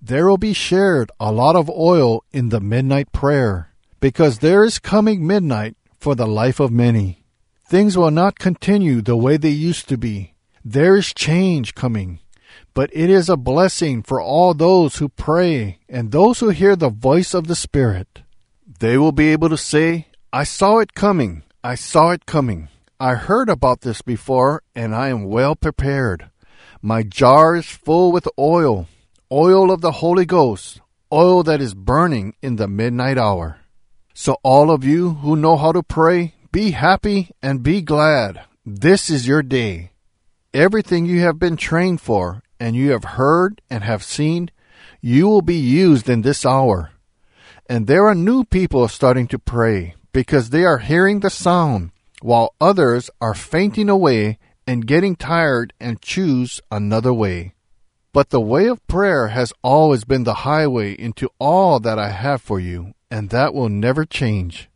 There will be shared a lot of oil in the midnight prayer, because there is coming midnight for the life of many. Things will not continue the way they used to be. There is change coming, but it is a blessing for all those who pray and those who hear the voice of the Spirit. They will be able to say, I saw it coming. I saw it coming. I heard about this before, and I am well prepared. My jar is full with oil of the Holy Ghost, oil that is burning in the midnight hour. So all of you who know how to pray, be happy and be glad. This is your day. Everything you have been trained for, and you have heard and have seen, you will be used in this hour. And there are new people starting to pray, because they are hearing the sound, while others are fainting away and getting tired and choose another way. But the way of prayer has always been the highway into all that I have for you, and that will never change.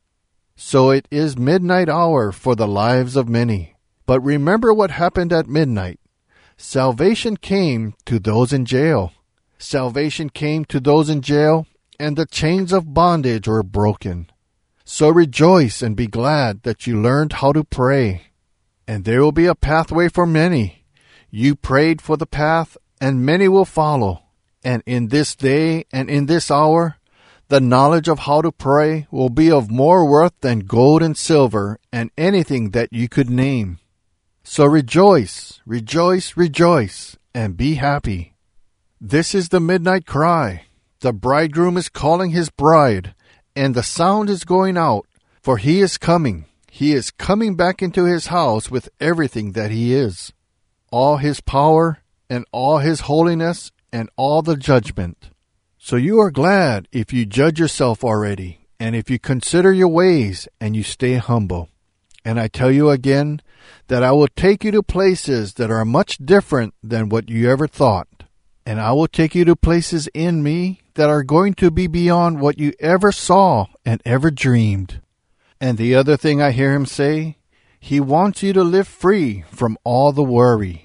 So it is midnight hour for the lives of many. But remember what happened at midnight. Salvation came to those in jail. Salvation came to those in jail, and the chains of bondage were broken. So rejoice and be glad that you learned how to pray. And there will be a pathway for many. You prayed for the path, and many will follow. And in this day and in this hour, the knowledge of how to pray will be of more worth than gold and silver and anything that you could name. So rejoice, rejoice, rejoice, and be happy. This is the midnight cry. The bridegroom is calling his bride, and the sound is going out, for he is coming. He is coming back into his house with everything that he is. All his power, and all his holiness, and all the judgment. So you are glad if you judge yourself already, and if you consider your ways, and you stay humble. And I tell you again, that I will take you to places that are much different than what you ever thought. And I will take you to places in me that are going to be beyond what you ever saw and ever dreamed. And the other thing I hear him say, he wants you to live free from all the worry.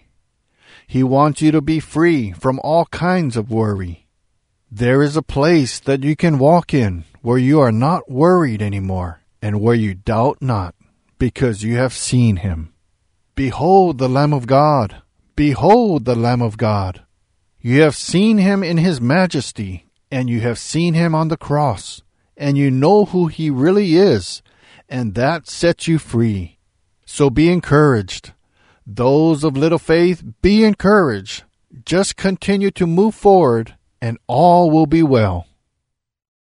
He wants you to be free from all kinds of worry. There is a place that you can walk in where you are not worried anymore and where you doubt not, because you have seen him. Behold the Lamb of God! Behold the Lamb of God! You have seen him in his majesty, and you have seen him on the cross, and you know who he really is, and that sets you free. So be encouraged. Those of little faith, be encouraged. Just continue to move forward, and all will be well.